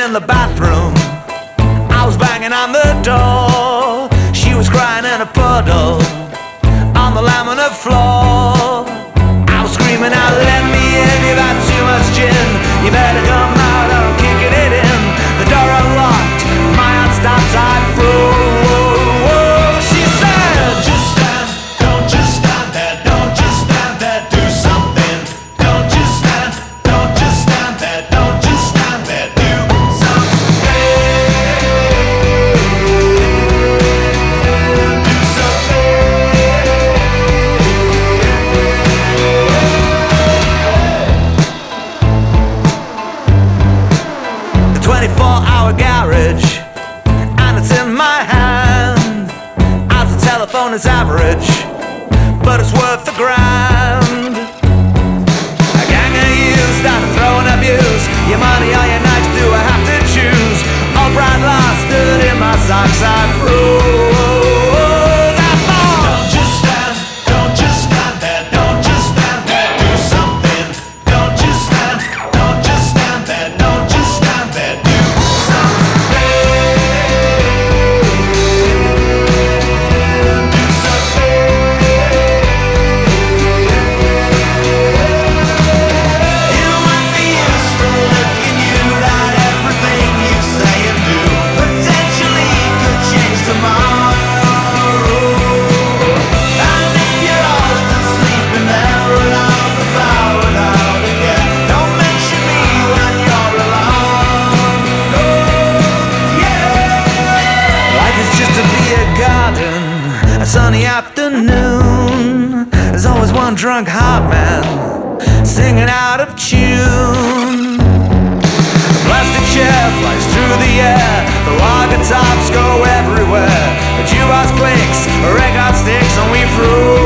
in the bathroom. I was banging on the door. She was crying in a puddle on the laminate floor. I was screaming out, let me in, you've had too much gin. You better come out, I'm kicking it in. The door unlocked, my hand stopped, I broke. She said, don't just stand there, don't just stand there, do something. Don't just stand there, don't just stand there, do something. Do something. The 24-hour garage, and it's in my hand. As the telephone is average, but it's worth the grand. A gang of you start to throw and abuse your money or your nights, do I have to choose? All brand lost stood in my socks, I prove that more. Don't just stand there, don't just stand there, do something. Don't just stand there, don't just stand there, do a sunny afternoon. There's always one drunk hot man singing out of tune. The plastic chair flies through the air, the lager tops go everywhere. The jukebox clicks, a record sticks, and we through.